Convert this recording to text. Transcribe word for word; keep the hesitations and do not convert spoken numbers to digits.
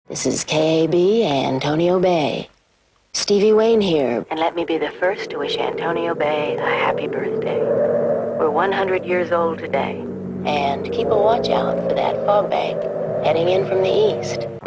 This is K A B, Antonio Bay. Stevie Wayne here, and let me be the first to wish Antonio Bay a happy birthday. We're one hundred years old today, and keep a watch out for that fog bank heading in from the east.